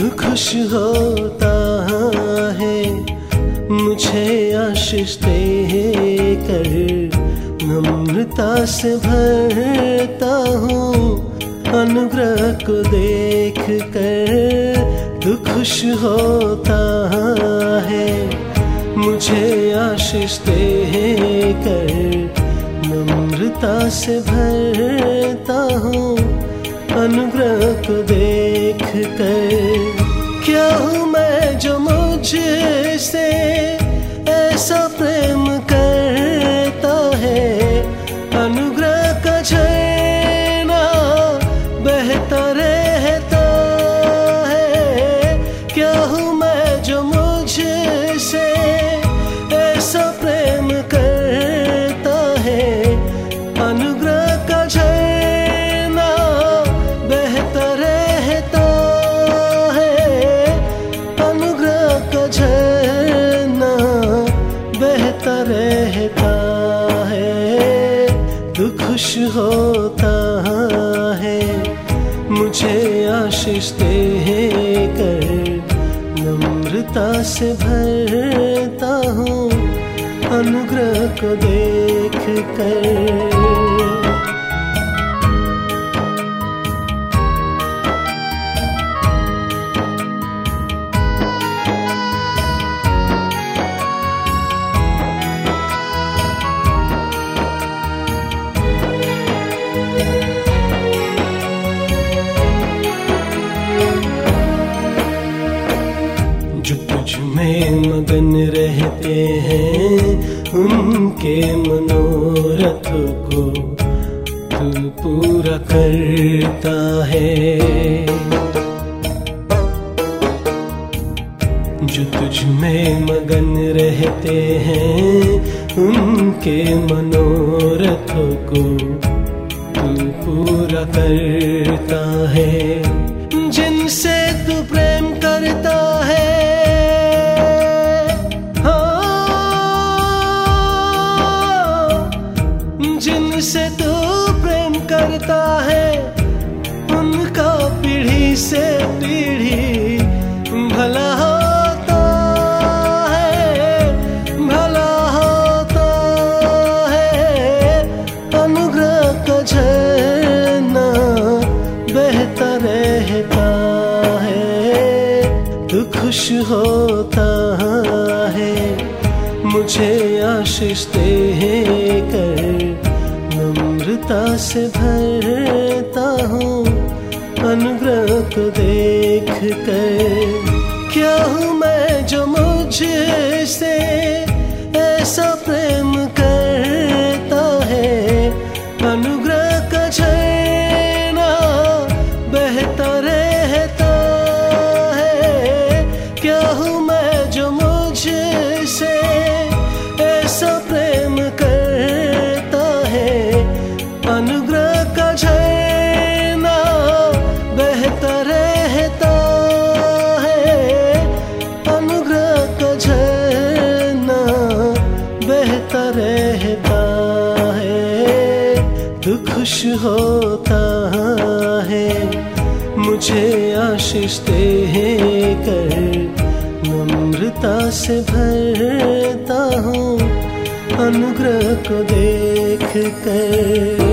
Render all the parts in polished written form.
खुश होता है मुझे आशीष देकर, नम्रता से भरता हूँ अनुग्रह को देख कर। तू खुश होता है मुझे आशीष देकर, नम्रता से भरता हूँ अनुग्रह को देख कर। क्या हूँ मैं जो मुझसे ऐसा प्रेम करता है, अनुग्रह का झरना बहता रहता है। क्या हूँ मैं जो मुझसे ऐसा प्रेम करता है, अनुग्रह का झरना बहता रहता है, अनुग्रह का झरना बहता रहता है। तू खुश होता है मुझे आशीष देकर, नम्रता से भरता हूँ अनुग्रह को देख कर। जो तुझ में मगन रहते हैं उनके मनोरथ को तू पूरा करता है। जो तुझ में मगन रहते हैं उनके मनोरथ को तू पूरा करता है। जिनसे तू प्रेम करता है, जिनसे तू प्रेम करता है, उनका पीढ़ी से पीढ़ी भला होता है, भला होता है। अनुग्रह का झरना बहता रहता है। तू खुश होता है मुझे आशीष देकर, नम्रता से भरता हूँ अनुग्रह को देख कर। क्या हूँ मैं जो मुझसे ऐसा प्रेम करता है, अनुग्रह का झरना बहता रहता है। क्या हूँ मैं जो मुझसे ऐसा प्रेम करता है, अनुग्रह का झरना बहता रहता है, अनुग्रह का झरना बहता रहता है। तू खुश होता है मुझे आशीष देकर, नम्रता से भरता हूँ अनुग्रह को देख कर।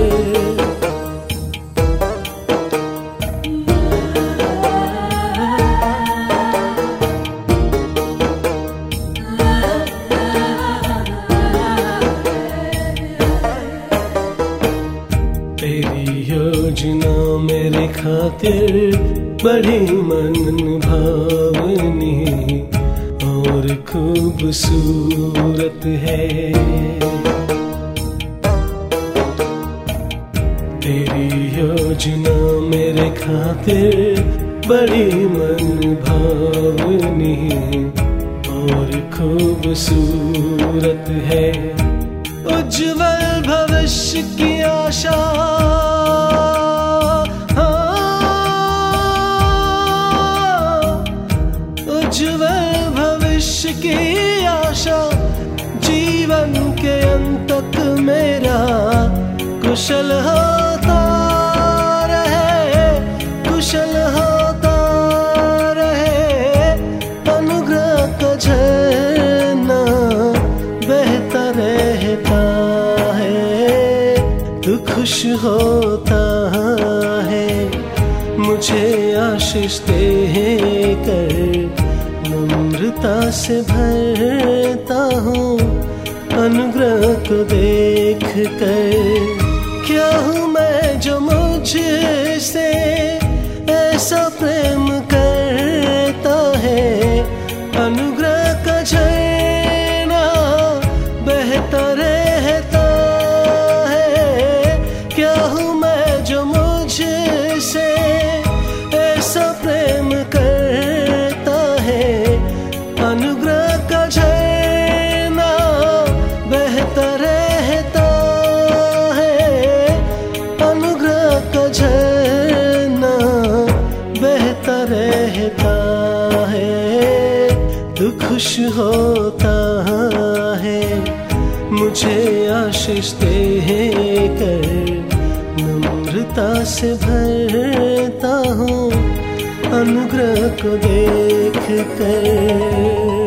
तेरी योजना मेरे खातिर बड़ी मन भावनी और खूबसूरत है। तेरी योजना मेरे खातिर बड़ी मन भावनी और खूबसूरत है। उज्जवल भविष्य की आशा, उज्जवल भविष्य की आशा, जीवन के अंत तक मेरा कुशल होता रहे, कुशल होता रहे। खुश होता है मुझे आशीष दे कर, नम्रता से भरता हूँ अनुग्रह को देख कर। क्या हूँ मैं जो मुझसे ऐसा प्रेम करता है, अनुग्रह का झरना बहता रहता है। क्या हूँ मैं जो मुझसे ऐसा प्रेम करता है, अनुग्रह का झरना बहता रहता है, अनुग्रह का झरना बहता रहता है। तू खुश होता है मुझे आशीष दे कर, नम्रता से भरता हूँ अनुग्रह को देख कर।